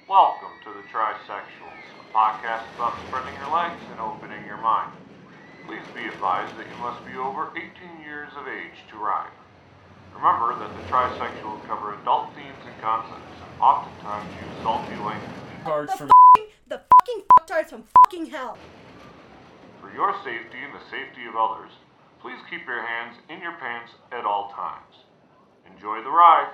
Welcome to the Trisexuals, a podcast about spreading your legs and opening your mind. Please be advised that you must be over 18 years of age to ride. Remember that the Trisexuals cover adult themes and concepts and oftentimes use salty language. The fucking fucktards from fucking hell. For your safety and the safety of others, please keep your hands in your pants at all times. Enjoy the ride.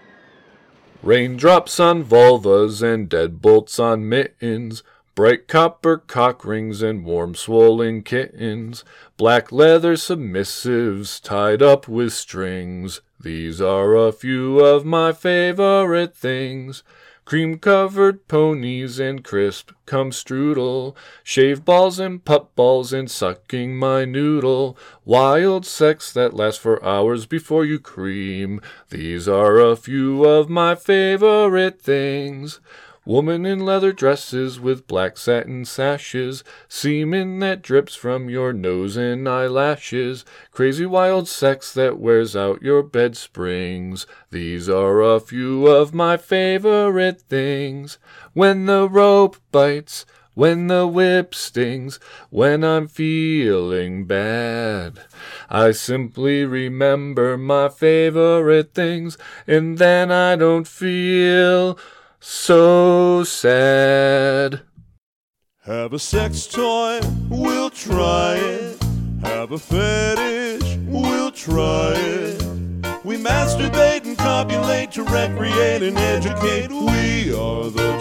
Raindrops on vulvas and deadbolts on mittens, bright copper cock rings and warm swollen kittens, black leather submissives tied up with strings. These are a few of my favorite things. Cream-covered ponies and crisp cum strudel, shaved balls and pup balls and sucking my noodle, wild sex that lasts for hours before you cream. These are a few of my favorite things. Woman in leather dresses with black satin sashes, semen that drips from your nose and eyelashes, crazy wild sex that wears out your bed springs. These are a few of my favorite things. When the rope bites, when the whip stings, when I'm feeling bad, I simply remember my favorite things, and then I don't feel so sad. Have a sex toy, we'll try it. Have a fetish, we'll try it. We masturbate and copulate to recreate and educate. We are the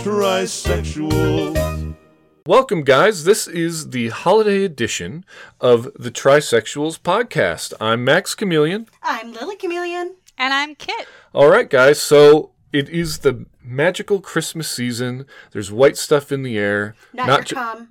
Trisexuals. Welcome, guys. This is the holiday edition of the Trisexuals podcast. I'm Max Chameleon. I'm Lily Chameleon. And I'm Kit. All right, guys. So it is the magical Christmas season. There's white stuff in the air. Not your cum.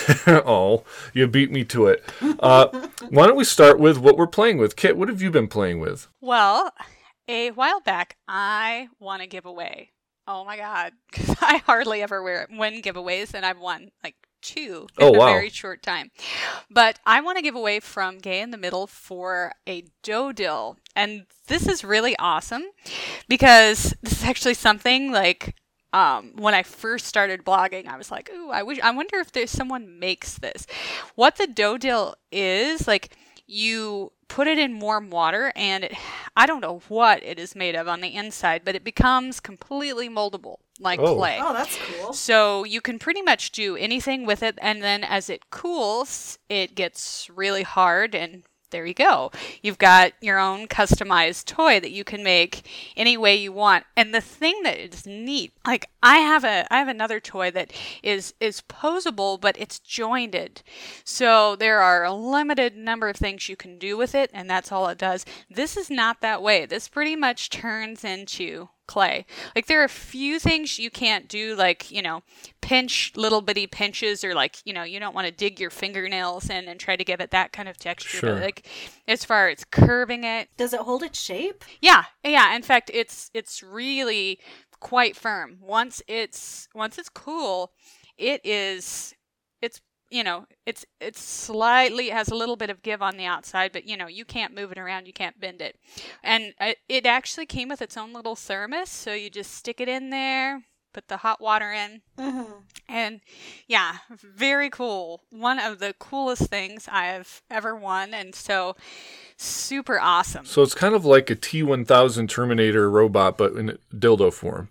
Oh, you beat me to it. Why don't we start with what we're playing with? Kit, what have you been playing with? Well, a while back, I won a giveaway. Oh my God. 'Cause I hardly ever win giveaways, and I've won like two in a very short time. But I want to give away from Gay in the Middle for a Dodill. And this is really awesome because this is actually something like when I first started blogging, I was like, ooh, I wonder if there's someone makes this. What the Dodill is, like, you put it in warm water and I don't know what it is made of on the inside, but it becomes completely moldable like clay. Oh, that's cool. So you can pretty much do anything with it, and then as it cools, it gets really hard, and there you go. You've got your own customized toy that you can make any way you want. And the thing that is neat, like I have another toy that is posable, but it's jointed. So there are a limited number of things you can do with it, and that's all it does. This is not that way. This pretty much turns into clay. Like there are a few things you can't do, like, pinch little bitty pinches, or like, you don't want to dig your fingernails in and try to give it that kind of texture. Sure. But like as far as curving it. Does it hold its shape? Yeah. In fact, it's really quite firm. Once it's cool, it's slightly has a little bit of give on the outside, but you can't move it around, you can't bend it. And it actually came with its own little thermos, so you just stick it in there, put the hot water in, and yeah, very cool. One of the coolest things I've ever won, and so super awesome. So it's kind of like a T-1000 Terminator robot, but in dildo form.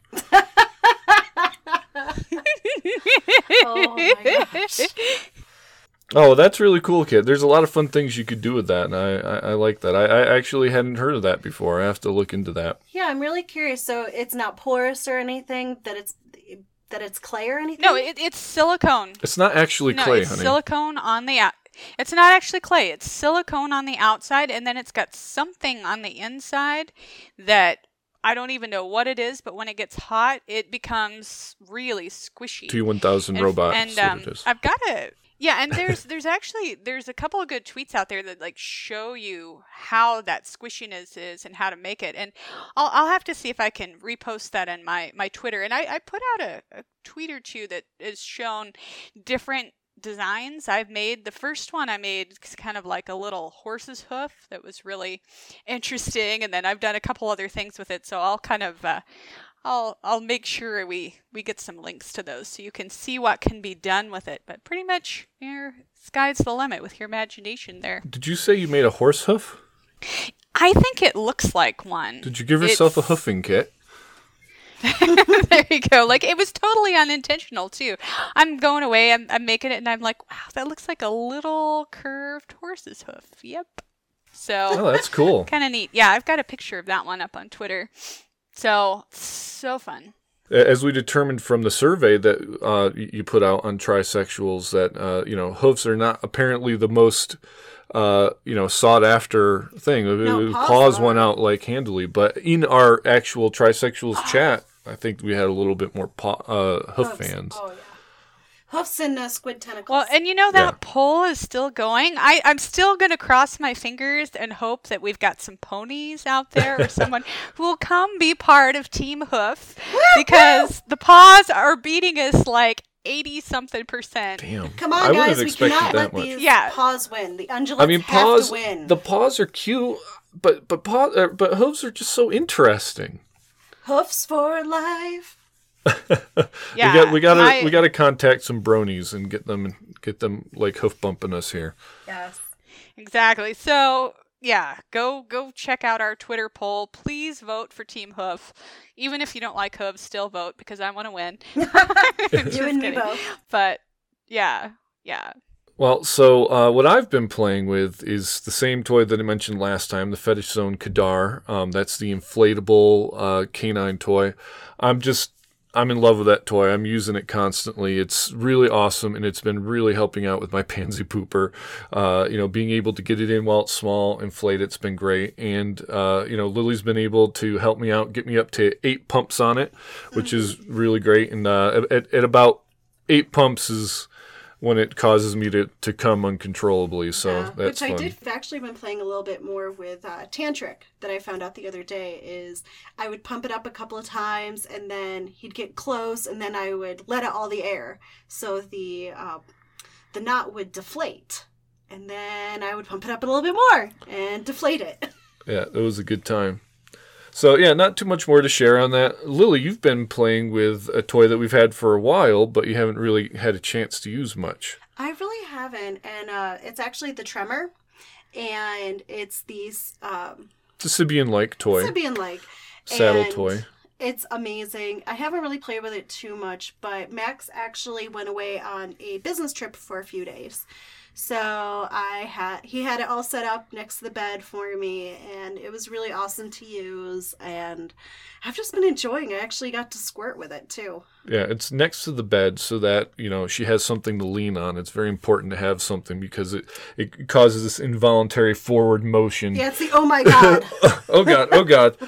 Oh my gosh. Oh, that's really cool, Kit. There's a lot of fun things you could do with that, and I like that. I actually hadn't heard of that before. I have to look into that. Yeah, I'm really curious. So it's not porous or anything, that it's clay or anything? No, it's silicone. It's not actually clay, it's honey. silicone on the It's not actually clay. It's silicone on the outside, and then it's got something on the inside that I don't even know what it is, but when it gets hot, it becomes really squishy. T-1000 robot. And it is. I've got a and there's a couple of good tweets out there that like show you how that squishiness is and how to make it. And I'll have to see if I can repost that in my Twitter. And I put out a tweet or two that is shown different designs I've made. The first one I made kind of like a little horse's hoof that was really interesting, and then I've done a couple other things with it, so I'll kind of I'll make sure we get some links to those so you can see what can be done with it. But pretty much, sky's the limit with your imagination there. Did you say you made a horse hoof? I think it looks like one. Did you give yourself a hoofing kit? There you go. Like, it was totally unintentional too. I'm going away, I'm making it, and I'm like, wow, that looks like a little curved horse's hoof. Yep. So Oh, that's cool. kind of neat. Yeah, I've got a picture of that one up on Twitter. So fun. As we determined from the survey that you put out on trisexuals, that hoofs are not apparently the most sought after thing. No, Paws paws went are. out like handily, but in our actual trisexuals chat, I think we had a little bit more hoof Hoofs. fans. Oh, yeah. Hoofs and squid tentacles. Well, and that poll is still going. I'm still going to cross my fingers and hope that we've got some ponies out there or someone who will come be part of Team Hoof, because the paws are beating us like 80-something%. Damn. Come I on, wouldn't guys. have We expected cannot that let much. these Yeah. paws win. The undulates I mean, have to win. the paws are cute, but hooves are just so interesting. Hoofs for life. Yeah, we gotta contact some bronies and get them like hoof bumping us here. Yes. exactly. So yeah, go check out our Twitter poll. Please vote for Team Hoof. Even if you don't like hooves, still vote, because I want to win. Just You and me kidding. both. But yeah. Well, so what I've been playing with is the same toy that I mentioned last time, the Fetish Zone Kadar. That's the inflatable canine toy. I'm in love with that toy. I'm using it constantly. It's really awesome, and it's been really helping out with my pansy pooper. Being able to get it in while it's small, inflate it's been great. And, Lily's been able to help me out, get me up to 8 pumps on it, which is really great. And at about 8 pumps is when it causes me to come uncontrollably. So that's Which fun. I did actually been playing a little bit more with Tantric that I found out the other day. Is I would pump it up a couple of times and then he'd get close and then I would let out all the air so the knot would deflate, and then I would pump it up a little bit more and deflate it. Yeah, it was a good time. So, yeah, not too much more to share on that. Lily, you've been playing with a toy that we've had for a while, but you haven't really had a chance to use much. I really haven't, and it's actually the Tremor, and it's these It's a Sibian-like toy, Sibian-like saddle and toy. It's amazing. I haven't really played with it too much, but Max actually went away on a business trip for a few days. So he had it all set up next to the bed for me, and it was really awesome to use, and I've just been enjoying it. I actually got to squirt with it too. Yeah, it's next to the bed so that, she has something to lean on. It's very important to have something because it causes this involuntary forward motion. Yeah, it's the oh my god. Oh God.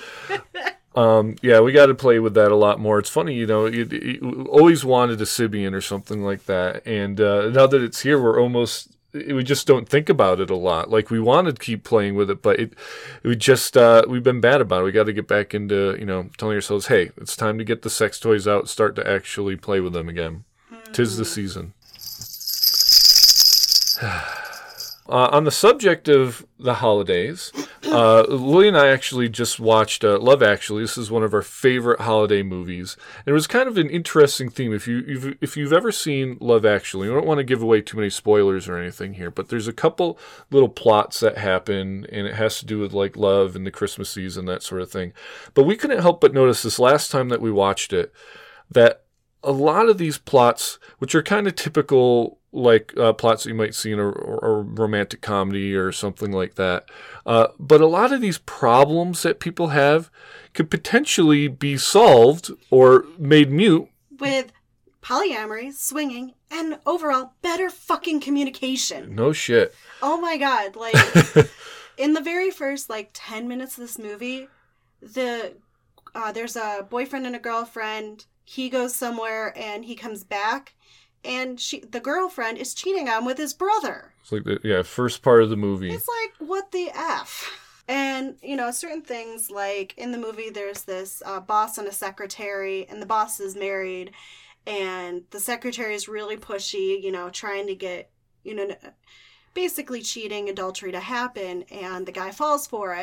We got to play with that a lot more. It's funny, you always wanted a Sibian or something like that, and now that it's here, we just don't think about it a lot. Like, we want to keep playing with it, but we've been bad about it. We got to get back into, telling ourselves, hey, it's time to get the sex toys out, start to actually play with them again. 'Tis the season. On the subject of the holidays, Lily and I actually just watched Love Actually. This is one of our favorite holiday movies. And it was kind of an interesting theme. If you've ever seen Love Actually, I don't want to give away too many spoilers or anything here, but there's a couple little plots that happen, and it has to do with like love and the Christmas season, that sort of thing. But we couldn't help but notice this last time that we watched it, that a lot of these plots, which are kind of typical like plots that you might see in a romantic comedy or something like that. But a lot of these problems that people have could potentially be solved or made mute With polyamory, swinging, and overall better fucking communication. No shit. Oh my god, like in the very first 10 minutes of this movie, there's a boyfriend and a girlfriend. He goes somewhere and he comes back, and the girlfriend is cheating on him with his brother. It's like first part of the movie. It's like, what the F? And, certain things, like in the movie, there's this boss and a secretary, and the boss is married, and the secretary is really pushy, trying to get, basically cheating, adultery to happen, and the guy falls for it.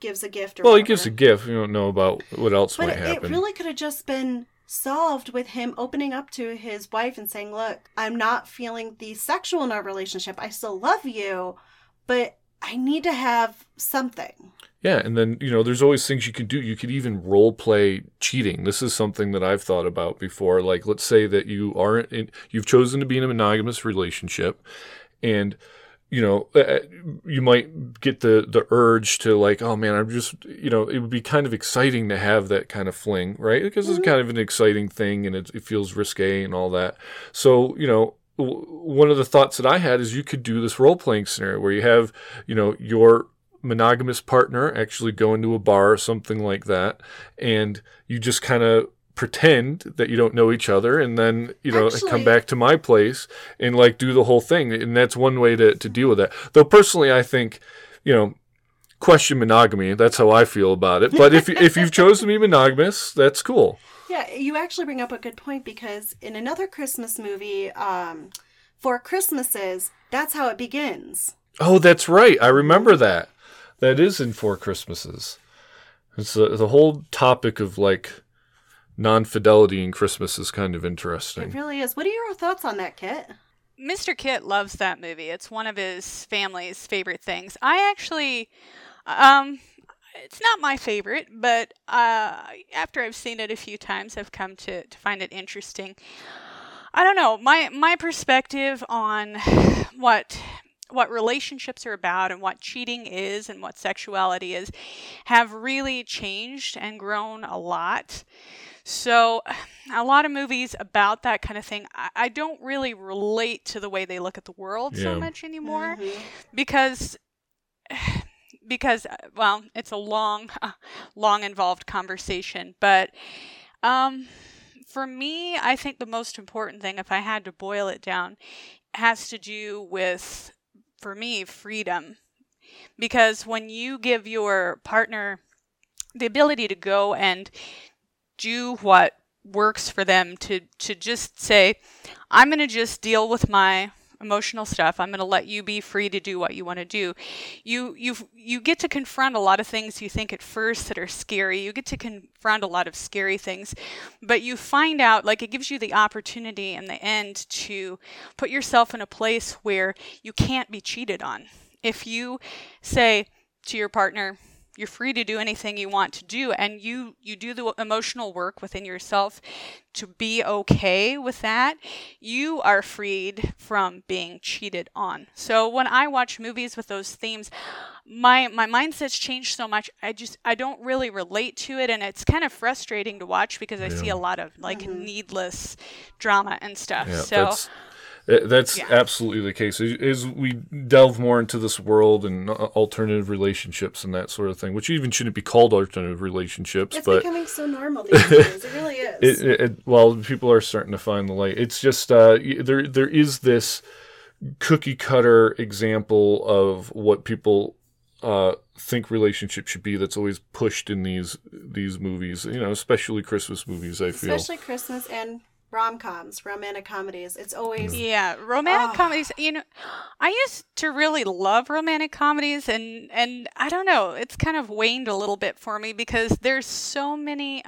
gives a gift or Well, he whatever. gives a gift. You don't know about what else But might it happen. really could have just been solved with him opening up to his wife and saying, look, I'm not feeling the sexual in our relationship. I still love you, but I need to have something. Yeah, and then, there's always things you can do. You could even role play cheating. This is something that I've thought about before. Like, let's say that you've chosen to be in a monogamous relationship, and you might get the urge to like, oh man, I'm just, it would be kind of exciting to have that kind of fling, right? Because it's kind of an exciting thing, and it feels risque and all that. So, one of the thoughts that I had is you could do this role-playing scenario where you have, your monogamous partner actually go into a bar or something like that, and you just kind of pretend that you don't know each other, and then come back to my place and like do the whole thing. And that's one way to deal with that. Though personally, I think, question monogamy. That's how I feel about it. But if you've chosen to be monogamous, that's cool. Yeah, you actually bring up a good point, because in another Christmas movie, Four Christmases, that's how it begins. Oh, that's right. I remember that. That is in Four Christmases. It's the whole topic of like non-fidelity in Christmas is kind of interesting. It really is. What are your thoughts on that, Kit? Mr. Kit loves that movie. It's one of his family's favorite things. I actually, it's not my favorite, but after I've seen it a few times, I've come to find it interesting. I don't know. My perspective on what relationships are about and what cheating is and what sexuality is have really changed and grown a lot. So a lot of movies about that kind of thing, I don't really relate to the way they look at the world so much anymore, because well, it's a long involved conversation. But for me, I think the most important thing, if I had to boil it down, has to do with, for me, freedom. Because when you give your partner the ability to go and do what works for them, to just say, I'm going to just deal with my emotional stuff. I'm going to let you be free to do what you want to do. You get to confront a lot of things you think at first that are scary. You get to confront a lot of scary things, but you find out, like, it gives you the opportunity in the end to put yourself in a place where you can't be cheated on. If you say to your partner, you're free to do anything you want to do, and you do the emotional work within yourself to be okay with that, you are freed from being cheated on. So when I watch movies with those themes, my mindset's changed so much. I don't really relate to it, and it's kind of frustrating to watch because I see a lot of needless drama and stuff. Yeah, that's absolutely the case. As we delve more into this world and alternative relationships and that sort of thing, which even shouldn't be called alternative relationships, It's but becoming so normal these days. It really is. Well, people are starting to find the light. It's just there is this cookie cutter example of what people think relationships should be that's always pushed in these movies, especially Christmas movies, I feel. Especially Christmas and rom-coms, romantic comedies. It's always... Yeah, romantic comedies. I used to really love romantic comedies, and I don't know, it's kind of waned a little bit for me because there's so many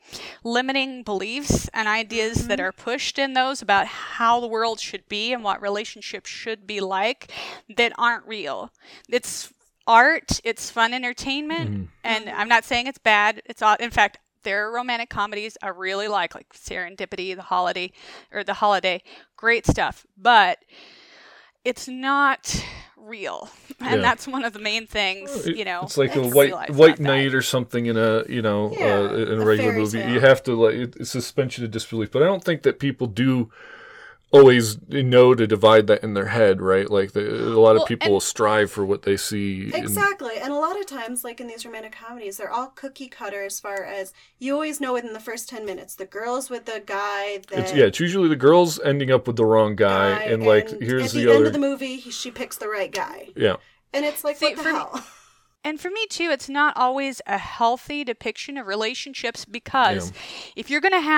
limiting beliefs and ideas that are pushed in those about how the world should be and what relationships should be like that aren't real. It's art, it's fun entertainment, and I'm not saying it's bad. It's all, in fact, there are romantic comedies I really like Serendipity, The Holiday, great stuff, but it's not real, and that's one of the main things. It's like a white knight or something in a in a regular movie. Tale. You have to it's suspension of disbelief, but I don't think that people do always know to divide that in their head, right? Like a lot of people strive for what they see. Exactly. And a lot of times, like in these romantic comedies, they're all cookie cutter as far as you always know within the first 10 minutes. The girl's with the guy that... It's usually the girl's ending up with the wrong guy and here's at the end of the movie, she picks the right guy. Yeah. And it's like, what the hell? And for me, too, it's not always a healthy depiction of relationships because if you're going to have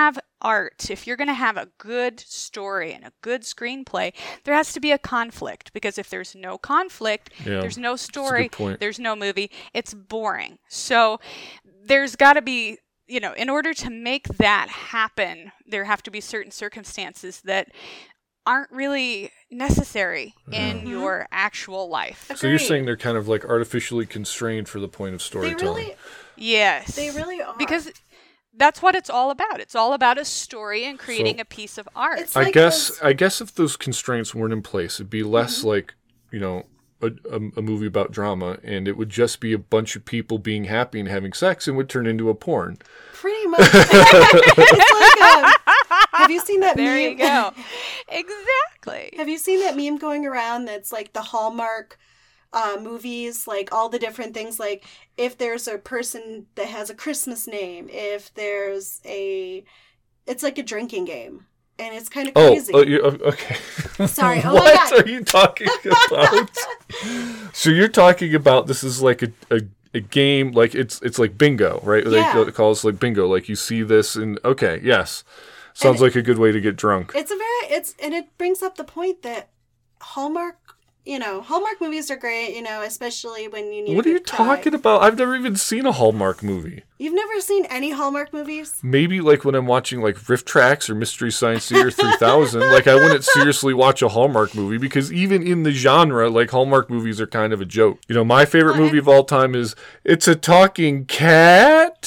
art, if you're going to have a good story and a good screenplay, there has to be a conflict, because if there's no conflict, there's no story, there's no movie, it's boring. So there's got to be, in order to make that happen, there have to be certain circumstances that aren't really necessary in your actual life. So you're saying they're kind of like artificially constrained for the point of storytelling. Yes. They really are. Because that's what it's all about. It's all about a story and creating a piece of art. It's I like guess if those constraints weren't in place, it'd be less like, a movie about drama, and it would just be a bunch of people being happy and having sex, and would turn into a porn. Pretty much. It's like, have you seen that meme? There you go. Exactly. Have you seen that meme going around that's like the Hallmark movies, like all the different things, like if there's a person that has a Christmas name, if there's it's like a drinking game. And it's kind of crazy. Okay. Sorry. Oh what my God. are you talking about? So you're talking about this is like a game, like it's like bingo, right? Yeah. They call it like bingo. Like you see this and okay, yes. Sounds like a good way to get drunk. And it brings up the point that Hallmark movies are great, especially when you need What are you talking about? I've never even seen a Hallmark movie. You've never seen any Hallmark movies? Maybe like when I'm watching like Riff Tracks or Mystery Science Theater 3000, like I wouldn't seriously watch a Hallmark movie because even in the genre, like Hallmark movies are kind of a joke. My favorite movie of all time is It's a Talking Cat.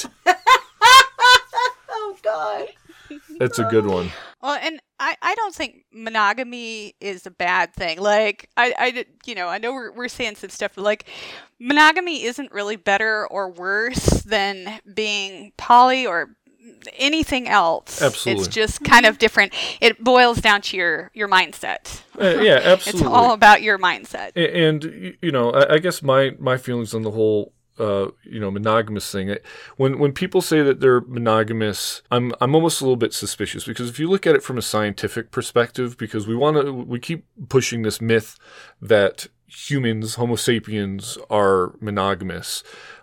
Oh, God. That's a good one. Well, and I don't think monogamy is a bad thing. Like, I know we're saying some stuff, but like, monogamy isn't really better or worse than being poly or anything else. Absolutely. It's just kind of different. It boils down to your mindset. Yeah, absolutely. It's all about your mindset. And I guess my feelings on the whole monogamous thing. When people say that they're monogamous, I'm almost a little bit suspicious, because if you look at it from a scientific perspective, because we keep pushing this myth that humans, Homo sapiens, are monogamous.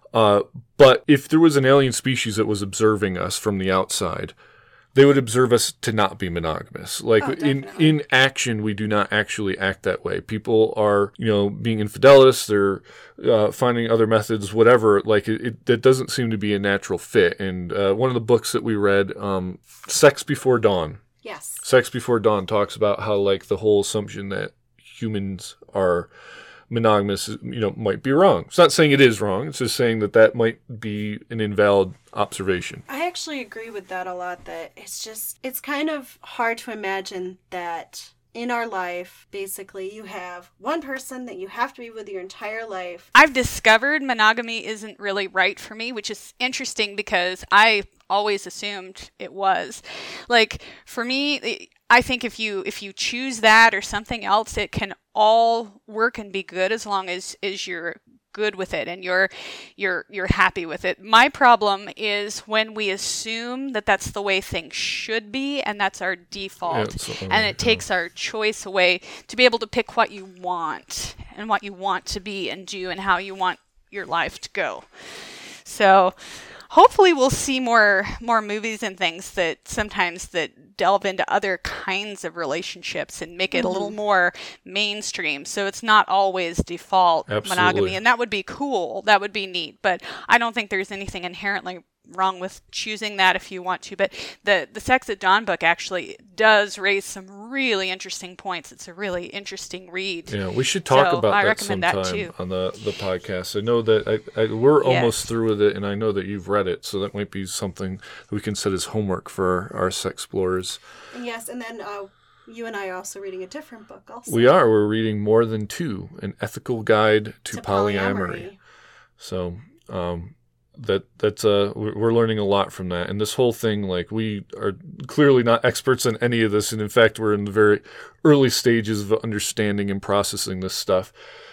But if there was an alien species that was observing us from the outside, they would observe us to not be monogamous. Like in action, we do not actually act that way. People are, being infidelous. They're finding other methods, whatever. Like that doesn't seem to be a natural fit. And one of the books that we read, Sex Before Dawn. Yes. Sex Before Dawn talks about how like the whole assumption that humans are monogamous, might be wrong. It's not saying it is wrong. It's just saying that might be an invalid observation. I actually agree with that a lot, that it's kind of hard to imagine that in our life, basically, you have one person that you have to be with your entire life. I've discovered monogamy isn't really right for me, which is interesting because I always assumed it was. Like, for me, I think if you choose that or something else, it can all work and be good as long as you're good with it and you're happy with it. My problem is when we assume that that's the way things should be and that's our default, and it takes our choice away to be able to pick what you want and what you want to be and do and how you want your life to go. So hopefully we'll see more movies and things that sometimes that delve into other kinds of relationships and make it a little more mainstream, so it's not always default monogamy. And that would be cool. That would be neat. But I don't think there's anything inherently wrong with choosing that if you want to. But the Sex at Dawn book actually does raise some really interesting points. It's a really interesting read. Yeah, we should talk about that sometime on the podcast. I know that we're almost through with it, and I know that you've read it, so that might be something that we can set as homework for our sex explorers. Yes, and then you and I are also reading a different book also. We're reading More Than Two, An Ethical Guide to Polyamory. So we're learning a lot from that. And this whole thing, like, we are clearly not experts on any of this, and in fact we're in the very early stages of understanding and processing this stuff.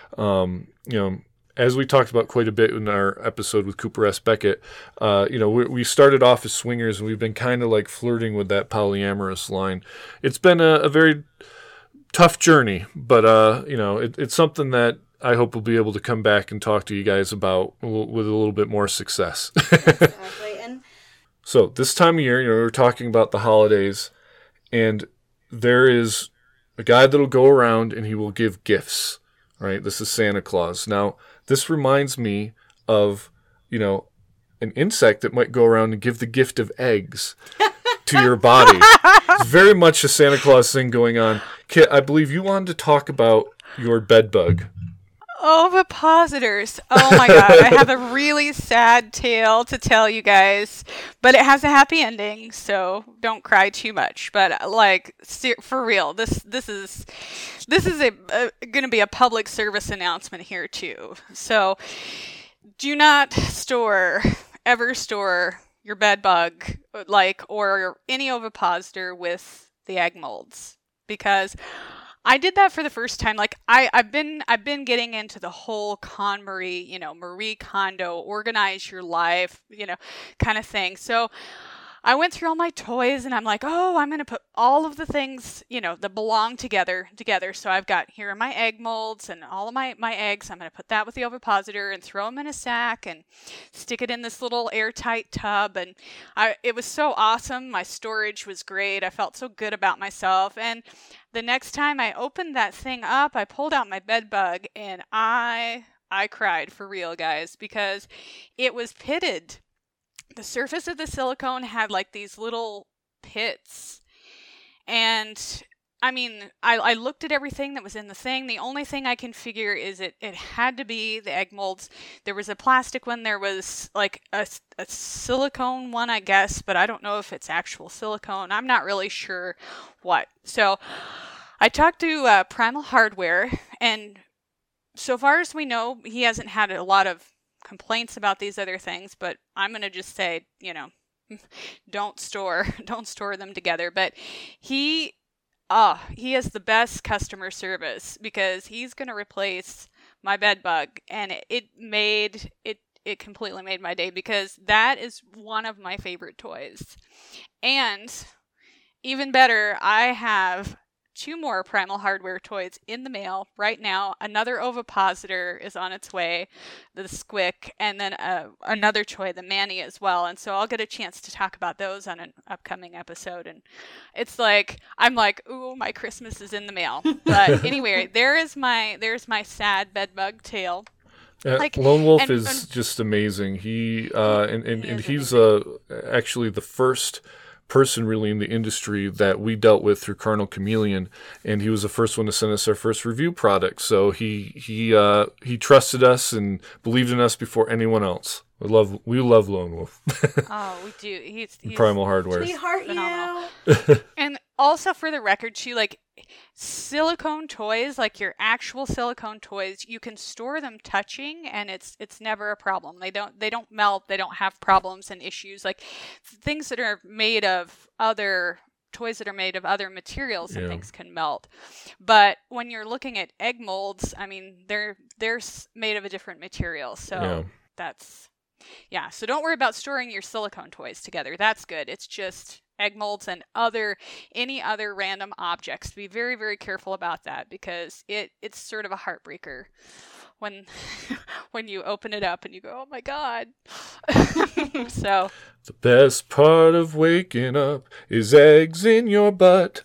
As we talked about quite a bit in our episode with Cooper S. Beckett, we started off as swingers, and we've been kind of like flirting with that polyamorous line. It's been a very tough journey, but it's something that I hope we'll be able to come back and talk to you guys about with a little bit more success. Exactly. And So this time of year, we're talking about the holidays, and there is a guy that'll go around and he will give gifts, right? This is Santa Claus. Now, this reminds me of, an insect that might go around and give the gift of eggs to your body. It's very much a Santa Claus thing going on. Kit, I believe you wanted to talk about your bed bug. Ovipositors. Oh my god, I have a really sad tale to tell you guys, but it has a happy ending, so don't cry too much. But for real, this is going to be a public service announcement here too. So do not ever store your bed bug or any ovipositor with the egg molds, because I did that for the first time. I've been getting into the whole KonMari, Marie Kondo, organize your life, kind of thing. So I went through all my toys and I'm like, oh, I'm going to put all of the things, that belong together. So I've got, here are my egg molds and all of my eggs. I'm going to put that with the ovipositor and throw them in a sack and stick it in this little airtight tub. And it was so awesome. My storage was great. I felt so good about myself. And the next time I opened that thing up, I pulled out my bed bug and I cried for real, guys, because it was pitted. The surface of the silicone had these little pits. And I looked at everything that was in the thing. The only thing I can figure is it had to be the egg molds. There was a plastic one. There was a silicone one, I guess, but I don't know if it's actual silicone. I'm not really sure what. So I talked to Primal Hardware, and so far as we know, he hasn't had a lot of complaints about these other things, but I'm going to just say, don't store them together. But he has the best customer service, because he's going to replace my bed bug, and it completely made my day, because that is one of my favorite toys. And even better, I have 2 more Primal Hardware toys in the mail right now. Another ovipositor is on its way, the Squick, and then another toy, the Manny, as well. And so I'll get a chance to talk about those on an upcoming episode. And it's I'm like, ooh, my Christmas is in the mail. But anyway, there's my sad bedbug tale. Lone Wolf is just amazing. He he's actually the first person really in the industry that we dealt with through Carnal Chameleon, and he was the first one to send us our first review product. So he trusted us and believed in us before anyone else. We love Lone Wolf. Oh, we do. He's Primal Hardware. We heart phenomenal. And also, for the record, too, silicone toys, your actual silicone toys, you can store them touching, and it's never a problem. They don't melt. They don't have problems and issues. Things that are made of other toys that are made of other materials and things can melt. But when you're looking at egg molds, they're made of a different material. So that's. Yeah, so don't worry about storing your silicone toys together. That's good. It's just egg molds and any other random objects. Be very, very careful about that, because it's sort of a heartbreaker when you open it up and you go, oh my God. So the best part of waking up is eggs in your butt.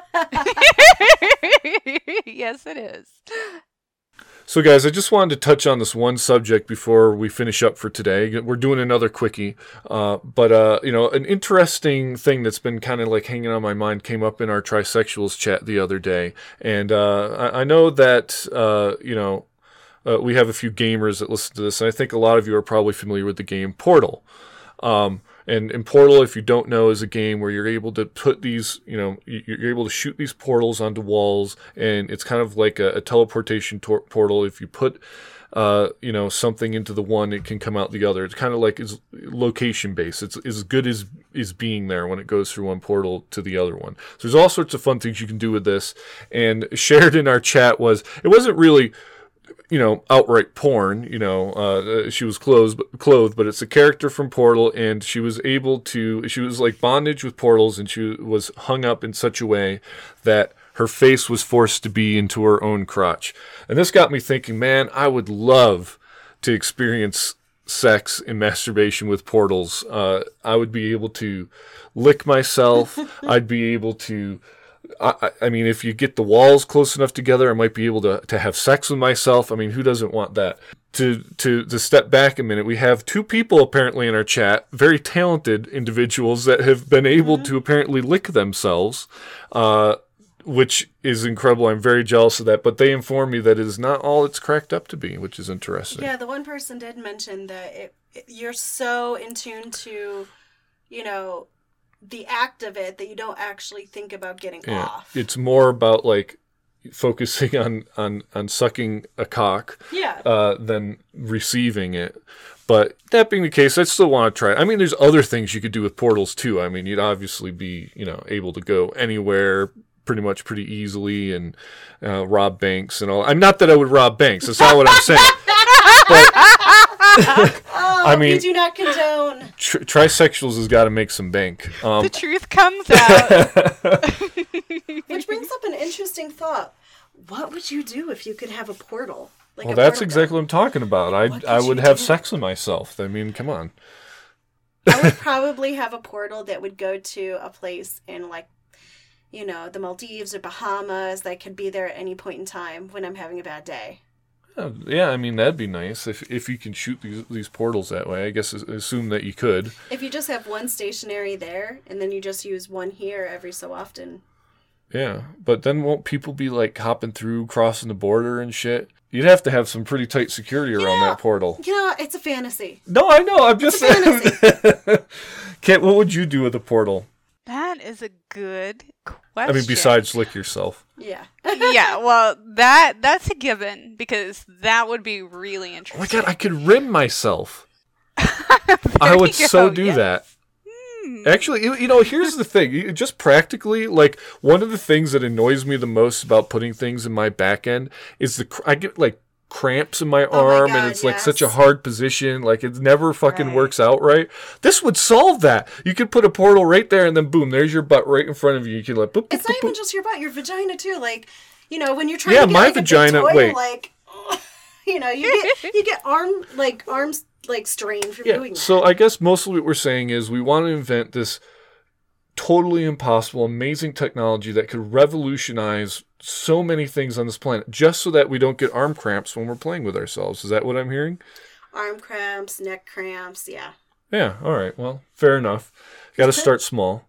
Yes, it is. So, guys, I just wanted to touch on this one subject before we finish up for today. We're doing another quickie, but an interesting thing that's been kind of hanging on my mind came up in our Trisexuals chat the other day, and I know that we have a few gamers that listen to this, and I think a lot of you are probably familiar with the game Portal. And Portal, if you don't know, is a game where you're able to put these, you're able to shoot these portals onto walls, and it's kind of like a teleportation portal. If you put, something into the one, it can come out the other. It's kind of it's location based. It's as good as being there when it goes through one portal to the other one. So there's all sorts of fun things you can do with this. And shared in our chat it wasn't really outright porn, she was clothed, but it's a character from Portal, and she was like bondage with portals, and she was hung up in such a way that her face was forced to be into her own crotch. And this got me thinking, man, I would love to experience sex and masturbation with portals. I would be able to lick myself. I'd be able to... I mean, if you get the walls close enough together, I might be able to have sex with myself. I mean, who doesn't want that? To step back a minute, we have 2 people apparently in our chat, very talented individuals that have been able to apparently lick themselves, which is incredible. I'm very jealous of that, but they inform me that it is not all it's cracked up to be, which is interesting. Yeah, the one person did mention that you're so in tune to, the act of it that you don't actually think about getting off. It's more about like focusing on sucking a cock than receiving it. But that being the case, I still want to try it. I mean, there's other things you could do with portals too. I mean, you'd obviously be, able to go anywhere pretty easily and rob banks and all. I'm not that I would rob banks. That's not what I'm saying. But I mean, we do not condone. Trisexuals has got to make some bank. The truth comes out. Which brings up an interesting thought. What would you do if you could have a portal? Well, that's exactly what I'm talking about. I would have sex with myself. I mean, come on. I would probably have a portal that would go to a place in the Maldives or Bahamas that could be there at any point in time when I'm having a bad day. Yeah, I mean, that'd be nice if you can shoot these portals that way. I guess assume that you could. If you just have one stationary there, and then you just use one here every so often. Yeah, but then won't people be, hopping through, crossing the border and shit? You'd have to have some pretty tight security around that portal. It's a fantasy. No, I know, I'm just saying. Kit, what would you do with a portal? That is a good question. I mean, besides lick yourself. Yeah. Yeah, well, that's a given, because that would be really interesting. Oh my god, I could rim myself. I would do that. Actually, here's the thing. Just practically, one of the things that annoys me the most about putting things in my back end is I get, cramps in my arm, and it's such a hard position. It never fucking works out right. This would solve that. You could put a portal right there, and then boom, there's your butt right in front of you. You can boop, boop, it's not boop, even boop. just your butt, your vagina too. When you're trying to get my vagina. a big toy, wait, you get arms strained from doing that. So I guess mostly what we're saying is we want to invent this totally impossible, amazing technology that could revolutionize so many things on this planet, just so that we don't get arm cramps when we're playing with ourselves. Is that what I'm hearing? Arm cramps, neck cramps, yeah. Yeah, all right. Well, fair enough. Got to start small.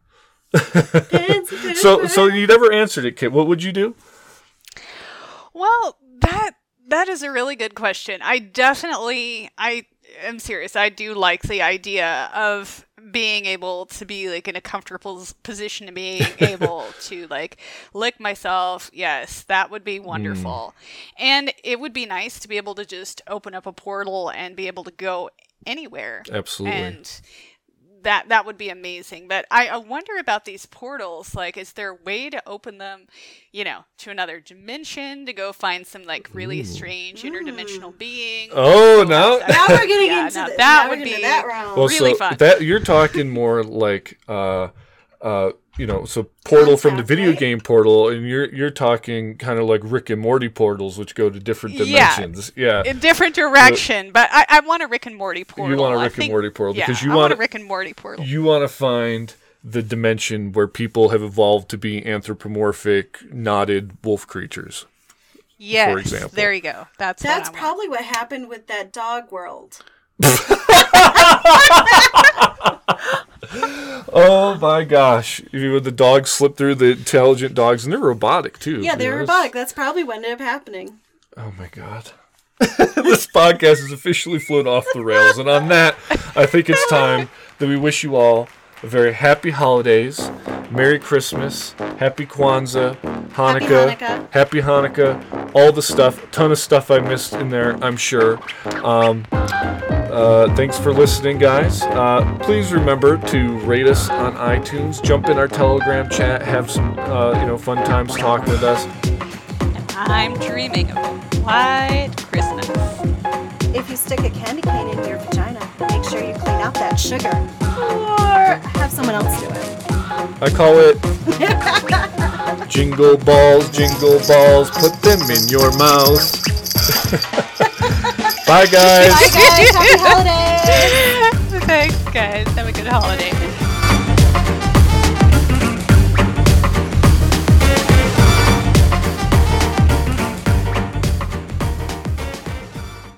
So you never answered it, Kit. What would you do? Well, that is a really good question. I am serious. I do like the idea of being able to be in a comfortable position and being able to lick myself. Yes, that would be wonderful. And it would be nice to be able to just open up a portal and be able to go anywhere. Absolutely. And that would be amazing. But I wonder about these portals. Is there a way to open them, to another dimension, to go find some really strange interdimensional being? Oh, now we're getting into that would be that realm. Well, really so fun. That you're talking more so portal from the video game portal, and you're talking kind of like Rick and Morty portals, which go to different dimensions. Yeah. In different direction, but I want a Rick and Morty portal. You want a Rick and Morty portal because I want a Rick and Morty portal. You want to find the dimension where people have evolved to be anthropomorphic, knotted wolf creatures. Yes, for example. There you go. That's probably what happened with that dog world. Oh my gosh. The dogs slip through, the intelligent dogs, and they're robotic too. Yeah, they're robotic. That's probably what ended up happening. Oh my god. This podcast has officially flown off the rails, and on that, I think it's time that we wish you all a very happy holidays, Merry Christmas, Happy Kwanzaa, Happy Hanukkah, all the stuff, a ton of stuff I missed in there, I'm sure. Thanks for listening, guys. Please remember to rate us on iTunes, jump in our Telegram chat, have some fun times talking with us. I'm dreaming of a white Christmas. If you stick a candy cane in your vagina, make sure you clean out that sugar. Or have someone else do it. I call it jingle balls, put them in your mouth. Bye, guys. Bye, guys. Happy holidays. Thanks, guys. Have a good holiday.